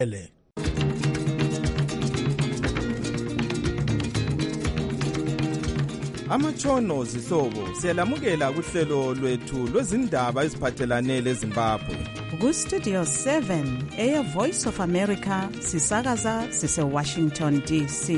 Amatshono zihlobo siyalamukela kuhlelo lwethu lwezindaba eziphathelane leZimbabwe. Ku-Studio 7 Air Voice of America sisakaza sise-Washington DC.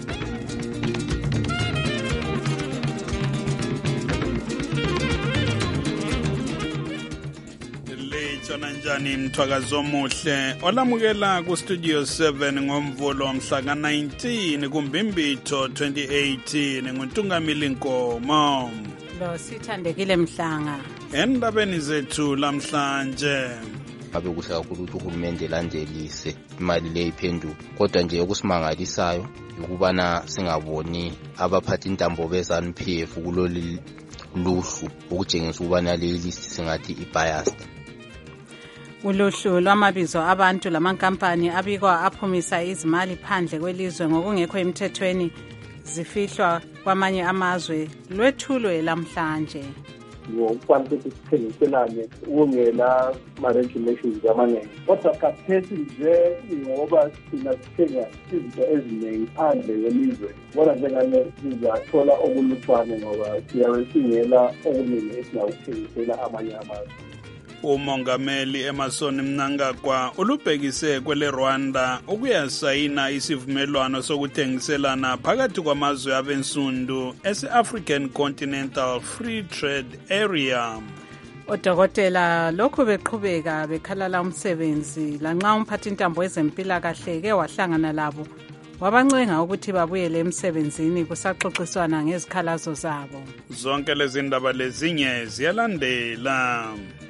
Njani mthwakazo omuhle olamukela ku-Studio 7 ngomvulo mhla ka-19 kuMbimbitho 2018 nguNtungamili Nkomo. Lo sithandekile Mhlanga. Endabeni zethu lamhlanje. Ngabe kuhle kakhulu ukuthi uhulumende landelise imali le iphenduka, kodwa nje okusimangalisayo ukubana singaboni abaphathi intambo beZANU-PF kulolu luhlu ukutshengisa ukubana le list singathi i-biased. Uluhlu lwamabizo abantu lamankampani abikwa aphumisa izimali phandle kwelizwe ngokungekho emthethweni zifihlwa kwamanye amazwe lwethulwe lamhlanje. Ngokufanele sithengiselane ukungela ma-regulations amaningi, kodwa kaphesi nje ngoba sina sithenga izinto eziningi phandle kwelizwe, bona njengane sizathola okulutshwane ngoba siyabe singela okuningi esingakuthengisela amanye amazwe. Umongameli Emmerson Mnangagwa ulubhekise kwele Rwanda ukuyasayina isivumelwano sokuthengiselana phakathi kwamazwe abensundu ese-African Continental Free Trade Area. Odokotela lokhu beqhubeka bekhalala umsebenzi lanxa umphathi intambo wezempilakahle ke wahlangana labo wabancenga ukuthi babuyele emsebenzini kusaxoxiswana ngezikhalazo zabo. Zonke lezi ndaba lezinye ziyalandela.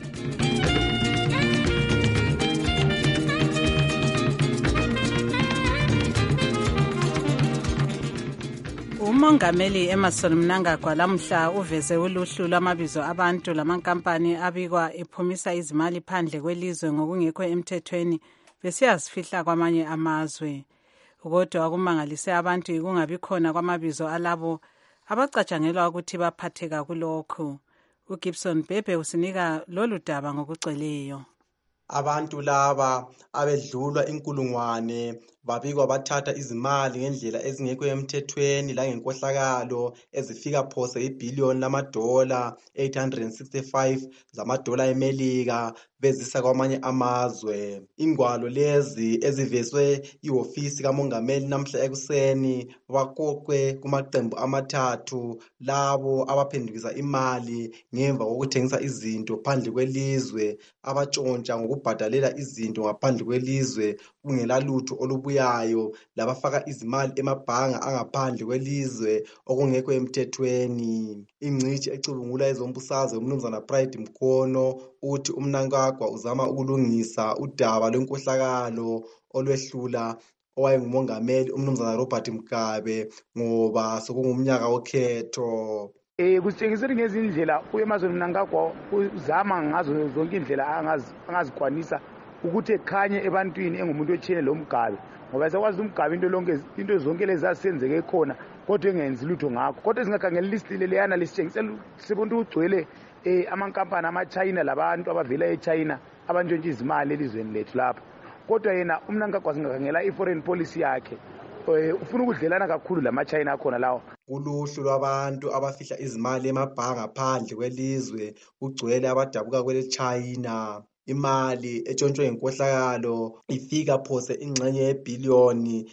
Umongameli Emmerson Mnangagwa lamhla uveze uluhlu lwamabizo abantu lamankampani abikwa ephumisa izimali phandle kwelizwe ngokungekho emthethweni besiyazifihla kwamanye amazwe. Kodwa akumangalise abantu ikungabi khona kwamabizo alabo abacatshangelwa ukuthi baphatheka kulokhu. uGibson Bhebhe usinika lolu daba ngokugcweleyo. Abantu laba abedlulwa inkulungwane babikwa bathatha izimali ngendlela ezingekho emthethweni langenkohlakalo ezifika phose ibhiliyoni lamadola 865 zamadola eMelika bezisa kwamanye amazwe. Ingwalo lezi ezivezwe ihofisi kamongameli namhla ekuseni baqoqwe kumaqembu amathathu labo abaphendukisa imali ngemva kokuthengisa izinto phandle kwelizwe, abatshontsha ngokubhadalela izinto ngaphandle kwelizwe kungela lutho olubuyayo, labafaka izimali emabhanga angaphandle kwelizwe okungekho emthethweni. Ingcitshi ecubungula ezombusazwe uMnumzana Pride Mkhono uthi uMnangagwa uzama ukulungisa udaba lwenkohlakalo olwehlula owayengumongameli uMnumzana Robert Mugabe ngoba sokungumnyaka wokhetho. Kusitshengisela ngezindlela uEmmerson Mnangagwa uzama ngazo zonke indlela angazikwanisa ukuthi ekhanye ebantwini engumuntu otshene lo Mugabe, ngoba sekwazi uMugabe into zonke lezi zasenzeke khona kodwa engenzi lutho ngakho. Kodwa singakhangela list leleyana lisitshengisela sibonke ugcwele amankampani ama-China labantu abavela eChina abantshontsha izimali elizweni lethu lapha. Kodwa yena uMnangagwa singakhangela i-foreign policy yakhe ufuna ukudlelana kakhulu lama-China akhona lawo. Uluhlu lwabantu abafihla izimali emabhanga phandle kwelizwe kugcwele abadabuka kwele-China. Imali etshontshwe ngenkohlakalo ifika phose ingxenye yebhiliyoni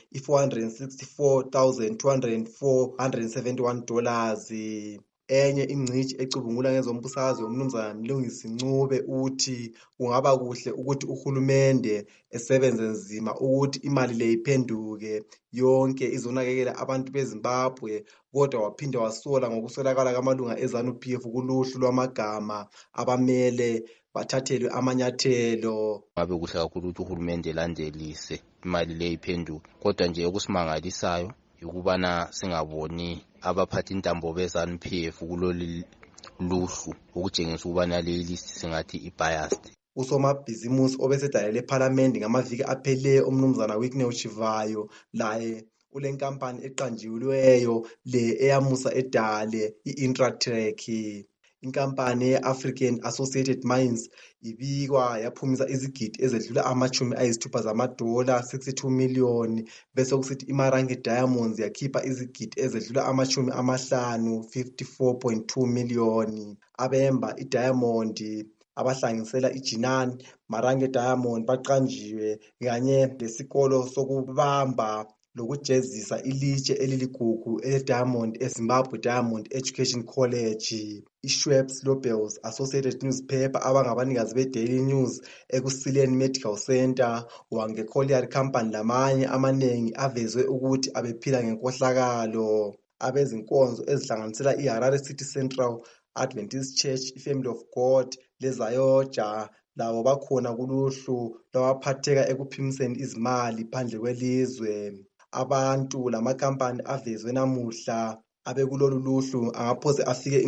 $464,271. Enye ingcitshi ecubungula ngezombusazwe uMnumzana Mlungisi Ncube uthi kungaba kuhle ukuthi uhulumende esebenze nzima ukuthi imali le iphenduke yonke izonakekela abantu beZimbabwe, kodwa waphinda wasola ngokuswelakala kwamalunga eZANU-PF kuluhlu lwamagama abamele bathathelwe amanyathelo. Ngabe kuhle kakhulu ukuthi uhulumende landelise imali le iphenduka, kodwa nje okusimangalisayo ukubana singaboni abaphathi intambo beZANU-PF kulolu luhlu ukutshengisa ukubana le list singathi i-biased. Usomabhizimusi obesedalele ePhalamende ngamaviki apheleyo uMnumzana Wicknell Chivayo laye ule nkampani eqanjiweyo le eyamusa edale i-Intratrack. Inkampani ye-African Associated Mines ibikwa yaphumisa izigidi ezedlula $60 zamadola, 62 million, bese kusithi iMarange Diamonds yakhipha izigidi ezedlula $50, 54.2 million. Abemba iDiamond abahlanganisela iJinan Marange Diamond baqanjiwe kanye lesikolo sokubamba lokujezisa ilitshe eliligugu ele-Diamond eZimbabwe Diamond Education College. I-Schweppes Lobels Associated Newspaper abangabanikazi be-Daily News eKusileni Medical Center, Wange Colliery Company lamanye amanengi avezwe ukuthi abephila ngenkohlakalo. Abezinkonzo ezihlanganisela iHarare City Central Adventist Church, iFamily of God leZayoja labo bakhona kuluhlu lwabaphatheka ekuphimiseni izimali phandle kwelizwe. Abantu lamakampani avezwe namuhla abekulolu luhlu angaphoze afike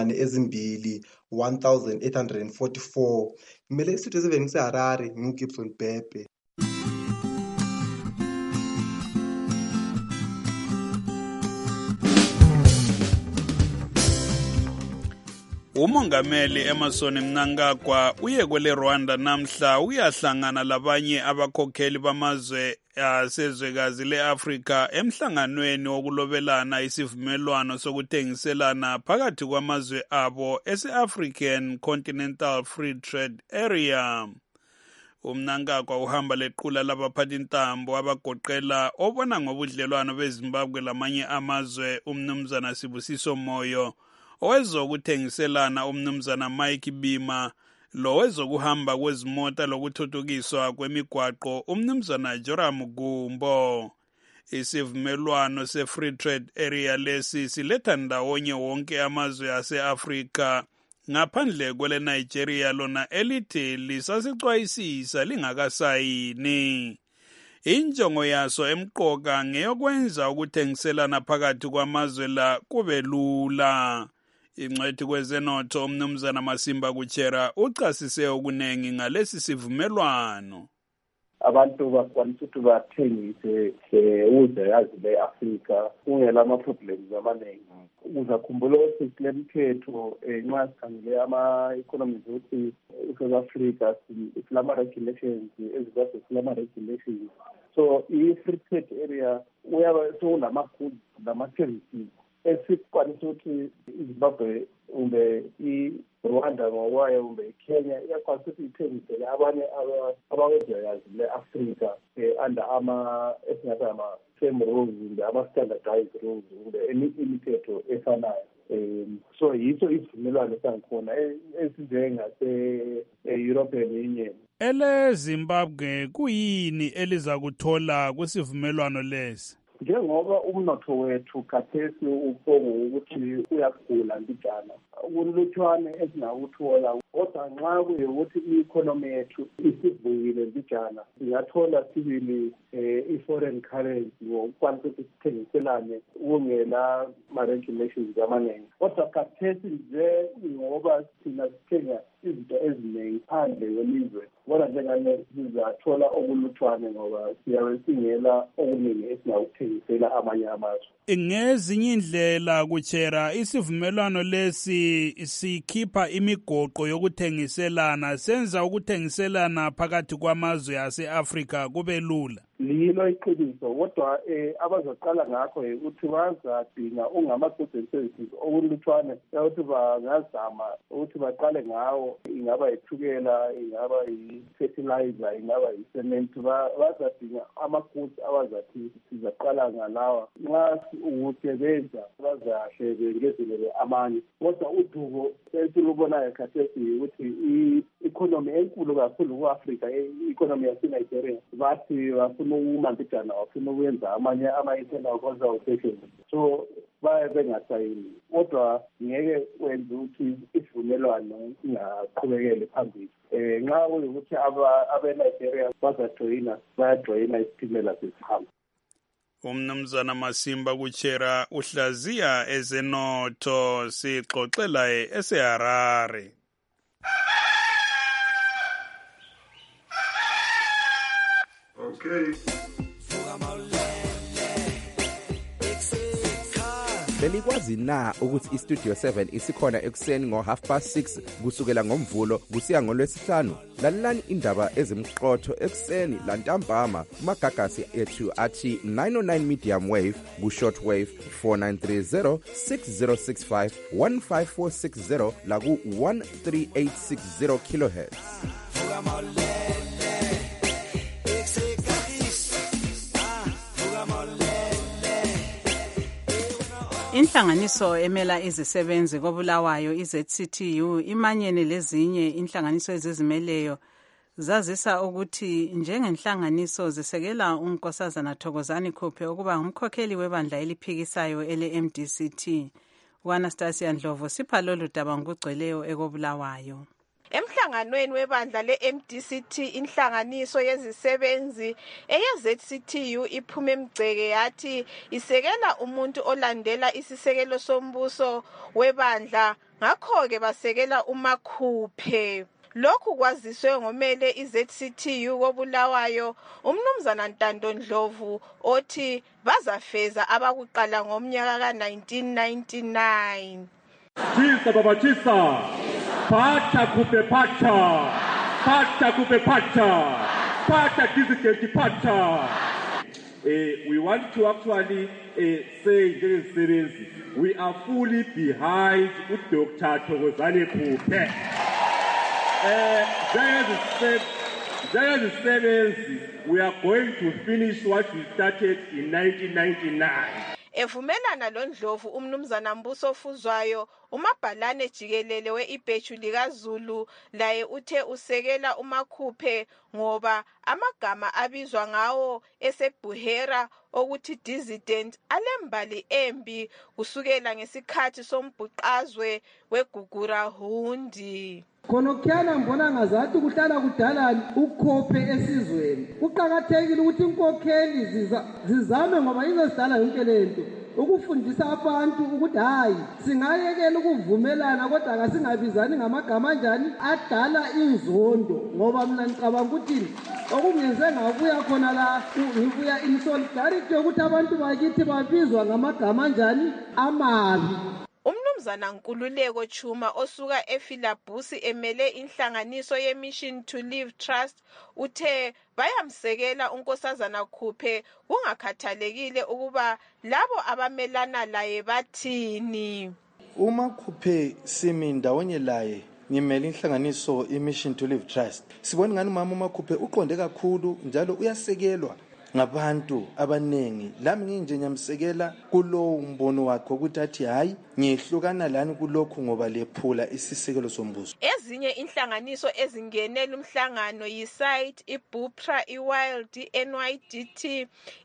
2,1844. Kumele isitho esiveni seHarare nginguGibson Bhebhe. Umongameli Emmerson Mnangagwa uye kwele Rwanda namhla uyahlangana labanye abakhokheli bamazwe asezwekazi leAfrika emhlanganweni wokulobelana isivumelwano sokuthengiselana phakathi kwamazwe abo ese-African Continental Free Trade Area. Mnangagwa uhamba lequla labaphathintambo abagoqela obona ngobudlelwano beZimbabwe lamanye amazwe uMnumzana Sibusiso Moyo, owezokuthengiselana uMnumzana Mike Bima, lo wezokuhamba kwezimota lokuthuthukiswa kwemigwaqo uMnumzana Joram Gumbo. Isivumelwano se-Free Trade Area lesi siletha ndawonye wonke amazwe ase-Afrika ngaphandle kwele Nigeria lona elithi lisasicwayisisa lingakasayini. Injongo yaso emqoka ngeyokwenza ukuthengiselana phakathi kwamazwe la kube lula. Ingcwethi kwezenotho uMnumzana Masimba Kuchera uchasise okunengi ngalesi sivumelwano. Abantu bakwanisa ukuthi bathengise uzwekazi le-Afrika kungela ama-problems amaningi. Uzakhumbula ukuthi kule mithetho nxa sikhangele ama-economies ukuthi eSouth Africa silama-regulations, eZimbabwe silama-regulations. So i-Free Trade Area uyabe sekunama-goods nama-services esikwanisa ukuthi iZimbabwe umbe iRwanda ngokwayo umbe iKenya iyakwanisa ukuthi ithengisele abanye abawezwekazi le-Afrika under esingathi ama-same rules umbe ama-standardized rules umbe imithetho efanayo. So yiso isivumelwano sangikhona esinjengase-European Union. EleZimbabwe kuyini eliza kuthola kwisivumelwano lesi? Njengoba umnotho wethu khathesi uphongo ukuthi uyakhula mbijana, kulutshwane esingakuthola, kodwa nxa kuyukuthi i-economy yethu isivukile mbijana, singathola sibili i-foreign currency ngokukwanisa ukuthi sithengiselane kungela ma-regulations amaningi. Kodwa khathesi nje ngoba thina sithenga izinto eziningi phandle kwelizwe, bona njengane sizathola okulutshwane ngoba siyabe singela okuningi esingakuthengisela amanye amazwe. Ngezinye indlela Kuchera, isivumelwano lesi sikhipha imigoqo yokuthengiselana, senza ukuthengiselana phakathi kwamazwe ase-Afrika kube lula. Lilo iqiniso, kodwa abazaqala ngakho ukuthi bazadinga ungama-goods and services okulutshwane ukuthi bangazama ukuthi baqale ngawo, ingaba yithukela, ingaba yi-fertilizer, ingaba yi-cement. Bazadinga ama-goods abazathi sizaqala ngalawa. Nxa ukuthi benza bazahle bengezelele amanye, kodwa udubo esilubonayo khathesi ukuthi i-economy enkulu kakhulu ku-Afrika, i-economy yaseNigeria, bathi bafuna ukumambijana, bafuna ukwenza amanye ama-internal consultations, so baye bengasayini. Kodwa ngeke wenze ukuthi isivumelwano singaqhubekeli phambili. Nxa kuyukuthi abe-Nigeria bayajoyina isitimela sesihamba. Umnumzana Masimba Kuchera uhlaziya ezenotho, sixoxela eseHarare. Okay. belikwazi na ukuthi iStudio 7 isikhona ekuseni ngo6:30 kusukela ngoMvulo kusiya ngoLwesihlanu? Lalelani indaba ezimqotho ekuseni lantambama kumagagasi ethu athi 909 medium wave ku-short wave 4930 6065 15460 la ku-13860 kilohertz. Inhlanganiso emela izisebenzi koBulawayo iZCTU imanyene lezinye inhlanganiso ezizimeleyo zazisa ukuthi njengenhlanganiso zisekela uNkosazana Thokozani Khuphe ukuba ngumkhokheli webandla eliphikisayo ele-MDCT. uAnastasia Ndlovu sipha lolu daba ngokugcweleyo ekoBulawayo. Emhlanganweni webandla le-MDCT inhlanganiso yezisebenzi eyeZCTU iphume emgceke yathi isekela umuntu olandela isisekelo sombuso webandla ngakho-ke basekela uMakhuphe. Lokhu kwaziswe ngomele iZCTU koBulawayo umnumzana Ntando Ndlovu othi bazafeza abakuqala ngomnyaka ka-1999. Chisa baba chisa. Pata Khuphe pata. Pata Khuphe pata. Pata Kizikenti pata. We want to actually say we are fully behind Dr. Thokozani Khuphe. We are going to finish what we started in 1999. Evumelana lo Ndlovu umnumzana Mbuso Fuzwayo umabhalane jikelele we-ibheju likaZulu laye uthe usekela uMakhuphe ngoba amagama abizwa ngawo eseBuhera okuthi dissident alembali embi kusukela ngesikhathi sombhuqazwe weGugura Hundi. Khonokuyana mbona ngazathi kuhlala kudalani ukhophe esizweni. Kuqhakathekile ukuthi inkokheli zizame ngoba izozidala yonke lento ukufundisa abantu ukuthi hayi singayekela ukuvumelana kodwa akasingabizani ngamagama kanjani adala inzondo ngoba mina ngicabanga ukuthi okungenze ngabuya khona la ngibuya in solidarity ukuthi abantu bakithi babizwa ngamagama kanjani amabi. Umnumzana Nkululeko Chuma osuka eFilabusi emele inhlanganiso yeMission to Live Trust uthe bayamsekela uNkosazana Khuphe kungakhathalekile ukuba labo abamelana laye bathini. Uma Khuphe simi ndawonye laye ngimele inhlanganiso iMission to Live Trust. Sibona ngani mama uMakhuphe uqonde kakhulu njalo uyasekelwa ngabantu abanengi. Lami nginje nyamsekela kulo mbono wakhe ukuthi athi hayi ngihlukana lani kulokhu ngoba lephula isisekelo sombuso. Ezinye inhlanganiso ezingenela umhlangano yiSite, iBupra, iWild, iNYDT,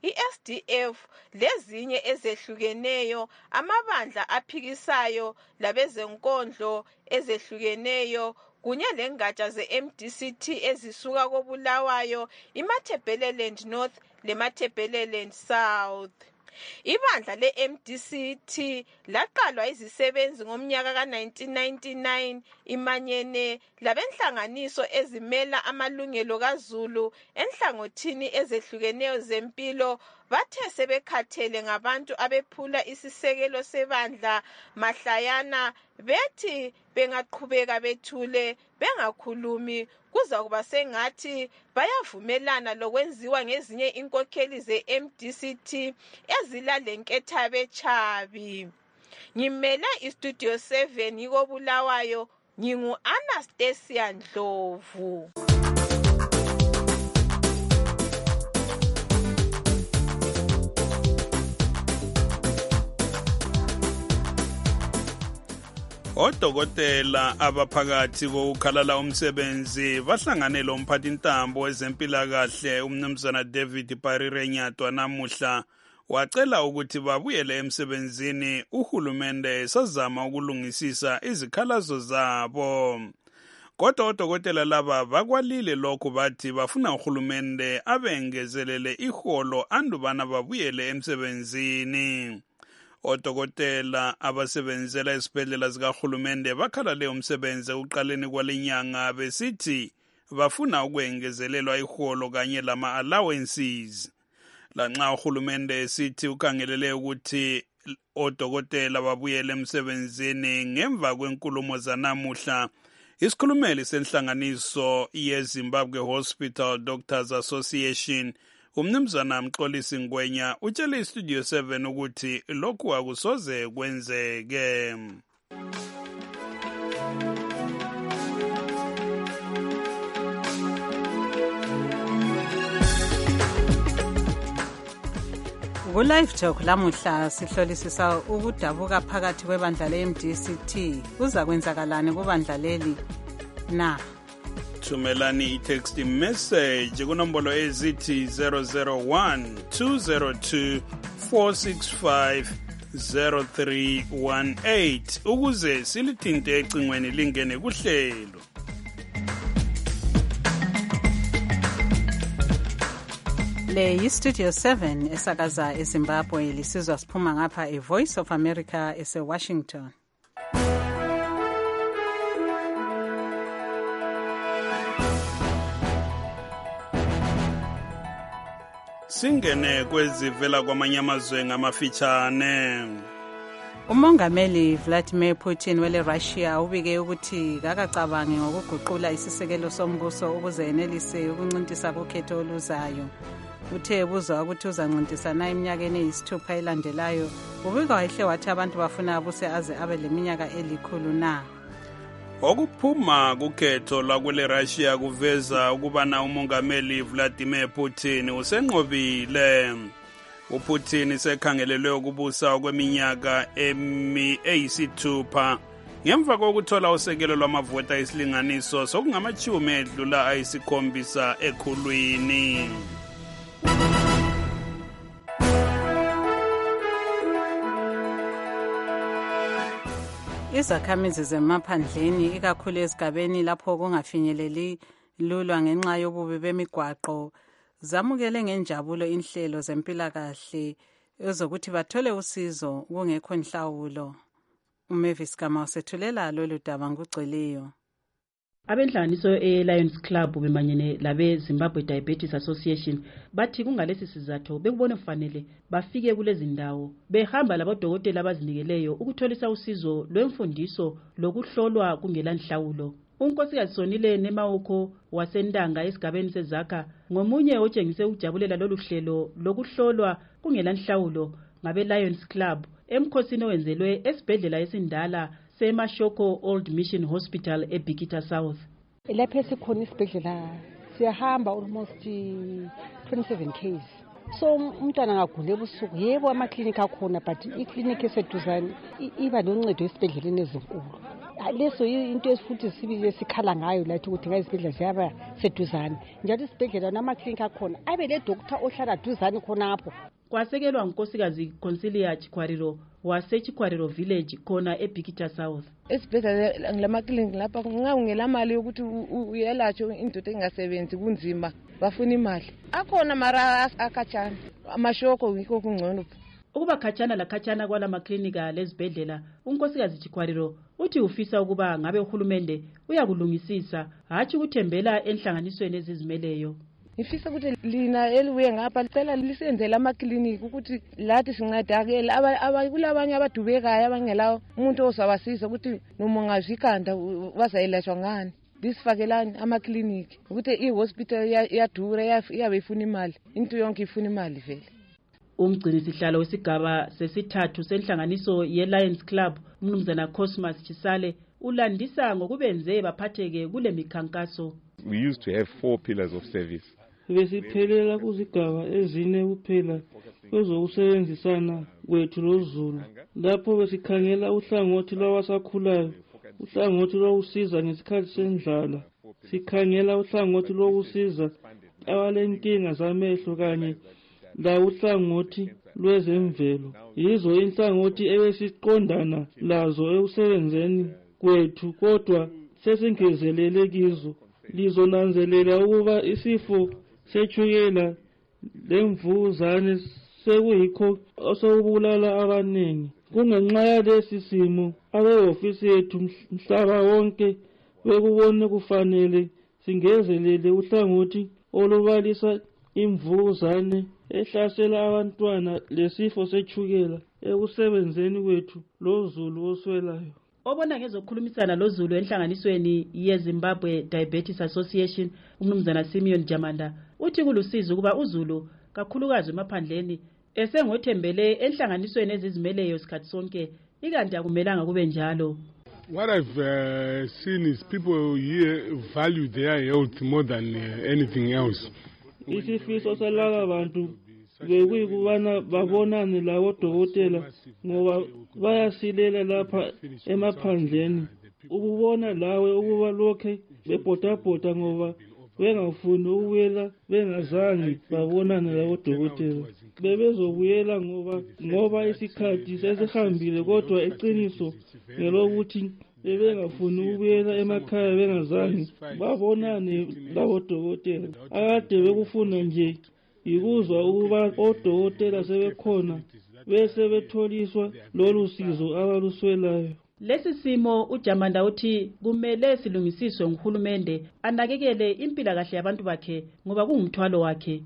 iSDF lezinye ezehlukeneyo amabandla aphikisayo labezenkondlo ezehlukeneyo kunye lengatsha ze-MDCT ezisuka koBulawayo, iMatabeleland North leMatabeleland South. Ibandla le-MDCT laqalwa izisebenzi ngomnyaka ka-1999 imanyene labenhlanganiso ezimela amalungelo kaZulu enhlangothini ezehlukeneyo zempilo bathe sebekhathele ngabantu abephula isisekelo sebandla mahlayana bethi bengaqhubeka bethule bengakhulumi kuza kuba sengathi bayavumelana lokwenziwa ngezinye inkokheli ze-MDCT ezilalenkethabe chabi. Ngimele iStudio 7 yikoBulawayo ngingu-Anastasia Ndlovu. Odokotela abaphakathi kokukhalala umsebenzi bahlangane lo mphathintambo wezempilakahle umnumzana David Parire Nyatwa namuhla wacela ukuthi babuyele emsebenzini uhulumende sazama ukulungisisa izikhalazo zabo. Kodwa odokotela laba bakwalile lokhu bathi bafuna uhulumende abengezelele iholo andubana babuyele emsebenzini. Odokotela abasebenzela esibhedlela zikahulumende bakhalale umsebenzi ekuqaleni kwalenyanga besithi bafuna ukwengezelelwa iholo kanye lama allowances. Lanxa uhulumende sithi ukhangelele ukuthi odokotela babuyele emsebenzini ngemva kwenkulumo zanamuhla. Isikhulumeli senhlanganiso yeZimbabwe Hospital Doctors Association umnumzana Mxolisi Ngwenya utshele iStudio 7 ukuthi lokhu akusoze kwenzeke. Ku-Live Talk lamuhla sihlolisisa ukudabuka phakathi kwebandla le-MDCT. Kuza kwenzakalani kubandla leli na? Thumelani i-text message kunombolo ezithi 001 202 465 0318 ukuze silithinte ecingweni lingene kuhlelo. Le yi-Studio 7 esakaza eZimbabwe lisizwa siphuma ngapha eVoice of America ese-Washington. Singene kwezivela kwamanye amazwe ngamafitshane. Umongameli Vladimir Putin wele Russia ubike ukuthi kakacabangi ngokuguqula isisekelo sombuso ukuze enelise ukuncintisa kukhetho oluzayo. Uthe buzwa ukuthi uzancintisana eminyakeni eyisithupha elandelayo. Ubika wahle wathi abantu bafuna abuse aze abe leminyaka elikhulu na. Okuphuma kukhetho lwakwele Russia kuveza ukubana umongameli Vladimir Putin usenqobile. uPutin sekhangelelwe ukubusa kweminyaka eyisithupha ngemva kokuthola usekelo lwamavota isilinganiso sokungamachumi edlula ayisikhombisa ekhulwini. Izakhamizi zemaphandleni ikakhulu ezigabeni lapho kungafinyeleli lulwa ngenxa yobubi bemigwaqo zamukele ngenjabulo inhlelo zempilakahle ezokuthi bathole usizo kungekho inhlawulo. uMavis Gama usethulela lolu daba ngugcweleyo. Abenhlanganiso e-Lions Club bemanyene labe Zimbabwe Diabetes Association bathi kungalesi sizathu bekubona kufanele bafike kulezi ndawo behamba labodokotela abazinikeleyo ukutholisa usizo lwemfundiso lokuhlolwa kungelanhlawulo. Unkosikazi Sonile Nemawuko wasendanga esigabeni sezakha ngomunye otshengise ukujabulela lolu hlelo lokuhlolwa kungelanhlawulo ngabe Lions Club emkhosini owenzelwe esibhedlela esindala seMashoko Old Mission Hospital eBikita South. Lapha esikhona isibhedlela siyahamba almost 27 km. So umntwana angagula ebusuku yebo amaklinika akhona but iklinika eseduzane iba loncedo esibhedleleni ezinkulu. Leso into esifuthi sibike sikhala ngayo lathi ukuthi ngayisibhedlela siyaba seduzane. Njalo isibhedlela namaklinika akhona abe le doctor ohlala duzane khonapho. Kwasekelwa unkosikazi Consilia Chikwariro waseChikwariro village khona eBikita South. Esibhedlela ngelamaklinika lapha ngingela mali ukuthi uyelatshwe indoda engasebenzi kunzima bafuna imali. Akhona mara akhatshana amashoko ngikho kungcono. Ukuba khatshana la khatshana kwala maklinika lezibhedlela unkosikazi Chikwariro uthi ufisa ukuba ngabe uhulumende uyakulungisisa hathi ukuthembela enhlanganisweni ezizimeleyo. Ngifisa ukuthi lina elibuye ngapha licela lisenzele amaklinika ukuthi lathi sincedakele kulabanye abadubekayo abangela umuntu ozabasiza ukuthi noma ngazikanda bazayelashwa ngani. Lisifakelani amaklinika ukuthi ihospital iyadura iyabe ifuna imali into yonke ifuna imali vele. Umgcini sihlalo wesigaba sesithathu senhlanganiso ye-Lions Club umnumzana Cosmas Chisale ulandisa ngokubenze baphatheke kule mikhankaso. We used to have 4 pillars of service. Besiphelela kuzigaba ezine kuphela kwezokusebenzisana kwethu loZulu. Lapho besikhangela uhlangothi lwabasakhulayo, uhlangothi lokusiza ngesikhathi sendlala, sikhangela uhlangothi lokusiza abalenkinga zamehlo kanye la uhlangothi lwezemvelo. Yizo inhlangothi ebesiqondana lazo ekusebenzeni kwethu kodwa sesingezelele kizo. Lizonanzelela ukuba isifo sethukela lemvuzane sekuyikho osokubulala abaningi. Kungenxa yalesi simo abehofisi yethu mhlaba wonke bekubone kufanele singezelele uhlangothi olubalisa imvukuzane ehlasela abantwana lesifo sechukela ekusebenzeni kwethu loZulu oswelayo. Obona ngezokhulumisana loZulu enhlanganisweni yeZimbabwe Diabetes Association, uMnumzana Simeon Jamanda uthi kulusizo kuba uZulu kakhulukazi emaphandleni esengothembele enhlanganisweni ezizimeleyo isikhathi sonke, ikanti akumelanga kube njalo. What I've seen is people here value their health more than anything else. Isifiso salaba bantu bekuyikubana babonane lawo dokotela ngoba bayasilela lapha emaphandleni. Ukubona lawe ukuba lokhe bebhodabhoda ngoba bengafuni ukuyela bengazange babonane lawo dokotela. Bebezobuyela ngoba isikhathi sesihambile, kodwa iqiniso ngelokuthi bebengafuni ukuyela emakhaya bengazange babonane lawo dokotela. Akade bekufuna nje ikuzwa ukuba odokotela sebekhona bese betholiswa lolu sizo abaluswelayo. Lesi simo uJamanda uthi kumele silungisiswe nguhulumende anakekele impilakahle yabantu bakhe ngoba kungumthwalo wakhe.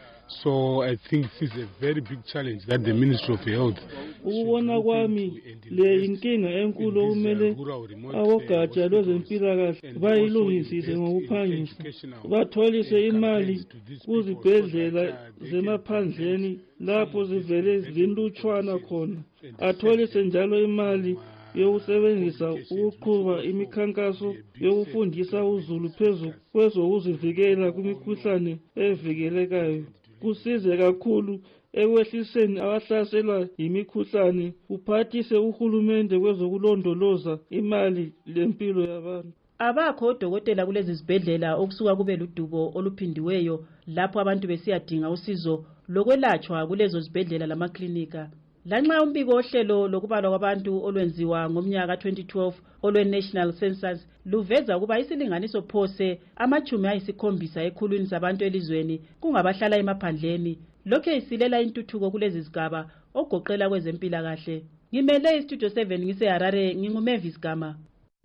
So I think this is a very big challenge that the Ministry of Health. Ukubona kwami le inkinga enkulu okumele abogatsha lwezempilakahle bayilungisise ngokuphangisa, batholise imali kuzibhedlela zemaphandleni lapho zivele zinlutshwana khona, atholise njalo imali yokusebenzisa ukuqhuba imikhankaso yokufundisa uZulu phezu kwezokuzivikela kumikhuhlane evikelekayo. Kusize kakhulu ekwehliseni abahlaselwa yimikhuhlane, kuphathise uhulumende kwezokulondoloza imali lempilo yabantu. Abakho odokotela kulezi zibhedlela okusuka kube ludubo oluphindiweyo lapho abantu besiyadinga usizo lokwelatshwa kulezo zibhedlela lamaklinika. Lanxa umbiko ohlelo lokubalwa kwabantu olwenziwa ngomnyaka 2012 olwe-National Census luveza ukuba isilinganiso phose ama-70 ekhulwini zabantu elizweni kungabahlala emaphandleni, lokhe isilela intuthuko kulezi zigaba ogoqela kwezempilakahle. Ngimele iStudio 7 ngise-Harare, nginguMavis Gama.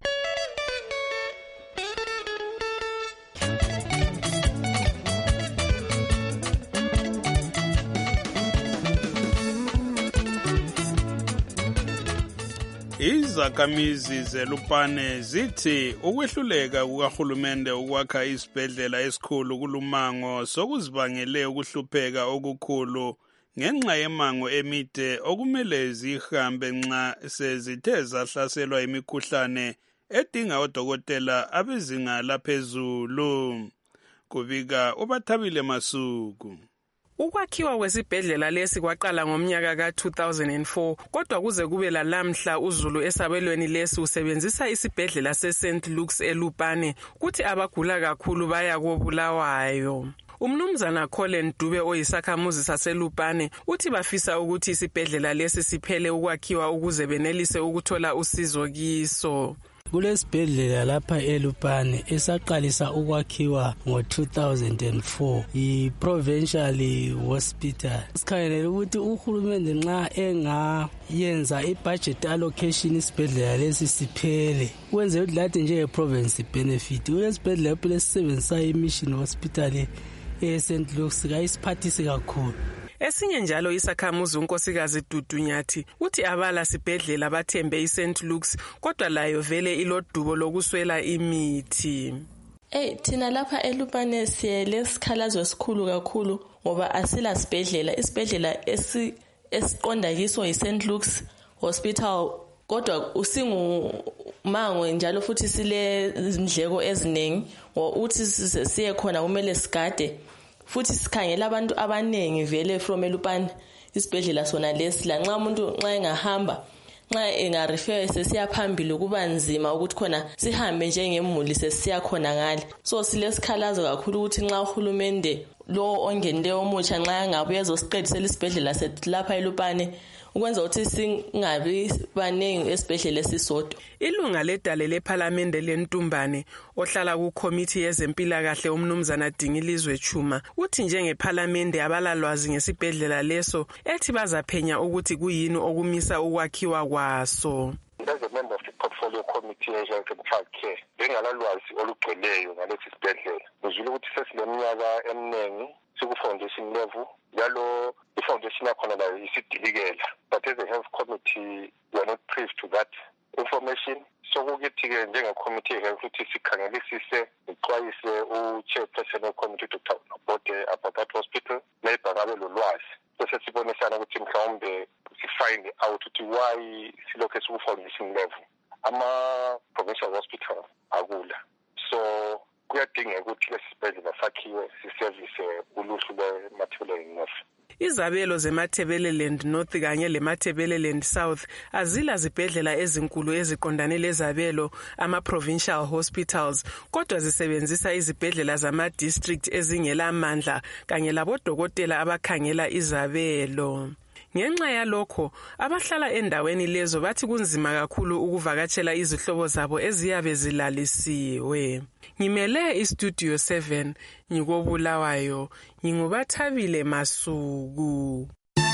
Izakhamizi zeLupane zithi ukwehluleka kukahulumende ukwakha isibhedlela esikhulu kulumango sokuzibangele ukuhlupheka okukhulu ngenxa yemango emide okumele zihambe nxa sezithe zahlaselwa imikhuhlane edinga odokotela abezinga laphezulu. Kubika uBathabile Masuku. Ukwakhiwa kwesibhedlela lesi kwaqala ngomnyaka ka-2004, kodwa kuze kube lalamhla uZulu esabelweni lesi usebenzisa isibhedlela se-St. Luke's eLupane, kuthi abagula kakhulu baya koBulawayo. Umnumzana Colin Dube oyisakhamuzi saseLupane uthi bafisa ukuthi isibhedlela lesi siphele ukwakhiwa ukuze benelise ukuthola usizo kiso. Kulesibhedlela lapha eLupane esaqalisa ukwakhiwa ngo-2004 i-Provincial Hospital. Sikhangelele ukuthi uhulumende nxa engayenza i-budget allocation isibhedlela lesi siphele kwenze ukuthi lathi njenge-province benefit. Kulesibhedlela lapho lesisebenzisa i-Mission Hospital e-St. Luke's kayisiphathise kakhulu. Esinye njalo isakhamuzi unkosikazi Dudu Nyathi uthi abala sibhedlela bathembe iSt. Luke's, kodwa layo vele ilodubo lokuswela imithi. Thina lapha eLupane siyelesikhalazo esikhulu kakhulu ngoba asila sibhedlela. Isibhedlela esiqonda kiso iSt. Luke's Hospital, kodwa usingumango njalo futhi sile izindleko eziningi uthi siye khona kumele sigade. Futhi sikhangela abantu abanengi vele from eLupane isibhedlela sona lesi, lanxa umuntu nxa engahamba nxa engarefer sesiya phambili kuba nzima ukuthi khona sihambe njengemuli sesiya khona ngale. So silesikhalazo kakhulu ukuthi nxa uhulumende lo ongenileyo omutsha nxa engabuye ezosiqedisela isibhedlela sethu lapha eLupane ukwenza ukuthi singabi banengi esibhedlela esisodwa. Ilunga ledale lephalamende leNtumbane ohlala kukomiti yezempilakahle umnumzana Dingilizwe Chuma uthi njengephalamende abalalwazi ngesibhedlela leso ethi bazaphenya ukuthi kuyini okumisa ukwakhiwa kwaso. As a member of the portfolio committee health and child care, bengalalwazi olugcweleyo ngalesi sibhedlela. Ngizwile ukuthi sesileminyaka eminingi siku-foundation level, njalo i-foundation yakhona layo isidilikela. But as a health committee, we are not privy to that information. So kukithi-ke njenge-committee health ukuthi sikhangelisise ixwayise u-chairperson we-committee Dr. Nobode about that hospital, maybe angabe lolwazi. Bese sibonisana ukuthi mhlawumbe si-find out ukuthi why silokhu siku-foundation level. Ama-provincial hospital akula. So kuyadingeka ukuthi lesibhedlela sakhiwe sisevise uluhlu lwe-Matabeleland North. Izabelo zeMatabeleland North kanye leMatabeleland South azila zibhedlela ezinkulu eziqondane lezabelo ama-provincial hospitals, kodwa zisebenzisa izibhedlela zama-district ezingela amandla kanye labodokotela abakhangela izabelo. Ngenxa yalokho, abahlala endaweni lezo bathi kunzima kakhulu ukuvakatshela izihlobo zabo eziyabe zilalisiwe. Ngimele iStudio 7 ngikobulawayo, ngingubathabile Masuku.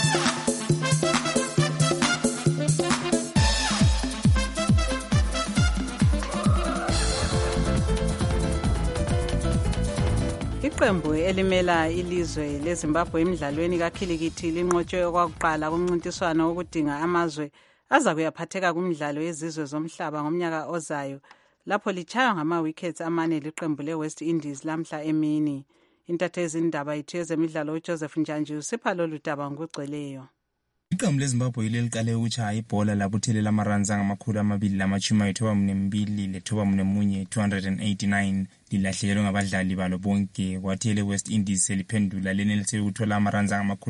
Iqembu elimela ilizwe leZimbabwe emidlalweni kakhilikithi linqotshwe okwakuqala kumncintiswano wokudinga amazwe aza kuyaphatheka kumidlalo yezizwe zomhlaba ngomnyaka ozayo, lapho litshaywa ngama-wickets amane liqembu le-West Indies lamhla emini. Intatheli indaba yethu yezemidlalo uJoseph Njanji usipha lolu daba ngokugcweleyo. Iqembu leZimbabwe liqale ukuchaya ibhola labuthelela amaruns angama-292 le-91 289 lilahlekelwe ngabadlali balo bonke, kwathi ele-West Indies seliphendula lenelise ukuthola amaruns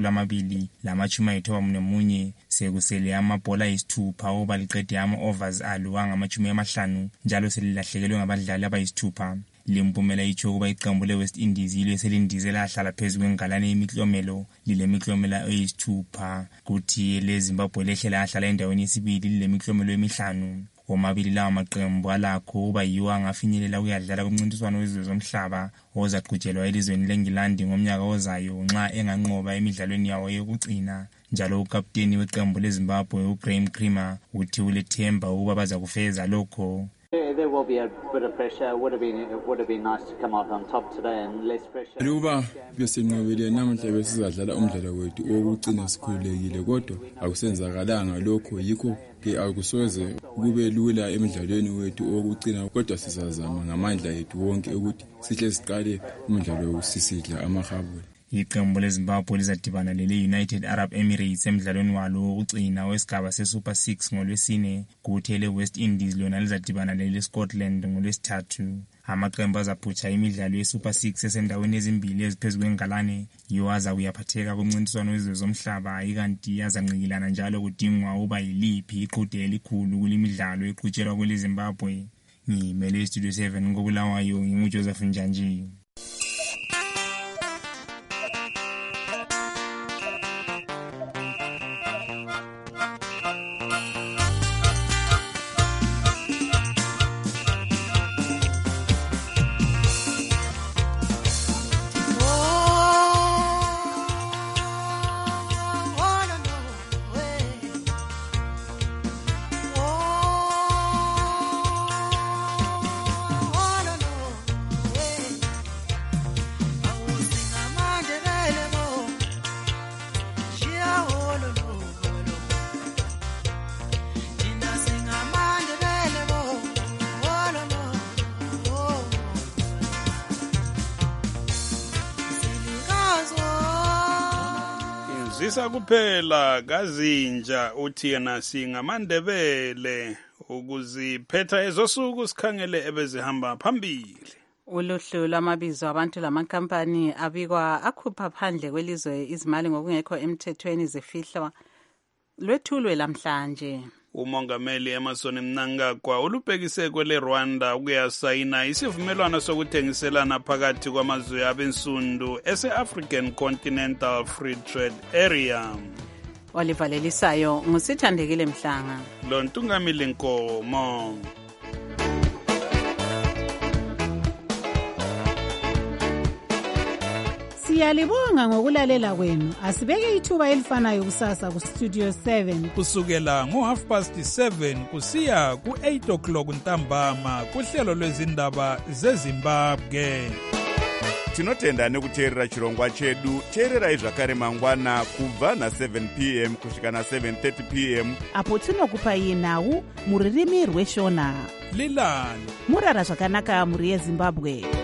angama-291 sekusele amabhola ayisithupha oba liqede ama-overs alo angama-50 njalo selilahlekelwe ngabadlali abayisithupha. Limpumela itsho ukuba iqembu le-West Indies yilo eselindize lahlala phezu kwengalane yemiklomelo lilemiklomela eyisithupha, kuthi eleZimbabwe lehle lahlala endaweni yesibili lilemiklomelo emihlanu. Omabili lawa maqembu alakho uba yiwo angafinyelela ukuyadlala kumncintiswano wezizwe zomhlaba ozaqhutshelwa elizweni leNgilandi ngomnyaka ozayo nxa enganqoba emidlalweni yawo yokugcina. Njalo ukapteni weqembu leZimbabwe uGraham Creamer uthi ulethemba ukuba baza kufeza lokho. There will be a bit of pressure. It would have been nice to come out on top today and less pressure. Luba besenqobele namhla besizadlala umdlalo wethu okugcina sikhululekile, kodwa akusenzakalanga lokho, yikho ke akusoze kube lula emidlalweni wethu okugcina, kodwa sizazama ngamandla ethu wonke ukuthi sihle siqale umdlalo sisidla amahabula. Iqembu leZimbabwe lizadibana lele-United Arab Emirates emidlalweni walo wokugcina wesigaba se-Super 6 ngolwesine, kuthi ele-West Indies lona lizadibana lele-Scotland ngolwesithathu. Amaqembu azaphutsha imidlalo ye-Super 6 esendaweni ezimbili eziphezu kwengalane yiwo aza kuyaphatheka kumncintiswano wezizwe zomhlaba, ikanti azanqikilana njalo kudingwa uba yiliphi iqhude elikhulu kulimidlalo eqhutshelwa kweleZimbabwe. Ngimele iStudio 7 ngobulawayo, nginguJoseph Njanji. Zisa kuphela kazinja uthi yena singamandebele ukuziphetha ezosuku sikhangele ebezihamba phambili. Uluhlu lwamabizo abantu lamankampani abikwa akhupha phandle kwelizwe izimali ngokungekho emthethweni zifihlwa lwethulwe lamhlanje. Umongameli Emmerson Mnangagwa ulubhekise kwele Rwanda ukuyasayina isivumelwano sokuthengiselana phakathi kwamazwe abensundu ese-African Continental Free Trade Area. Walivalelisayo ngusithandekile Mhlanga. Lo Ntungamili Nkomo. Siyalibonga ngokulalela kwenu. Asibeke ithuba elifanayo kusasa ku Studio 7 kusukela ngo7:30 kusiya ku8 o'clock ntambama kuhlelo lwezindaba zeZimbabwe. tinotenda nekuteerera chirongwa chedu. Teererai zvakare mangwana kubva na7 p.m. kusvika na7:30 p.m. apo tinokupai nhau mururimi rweshona. Lilani murara zvakanaka muri yeZimbabwe.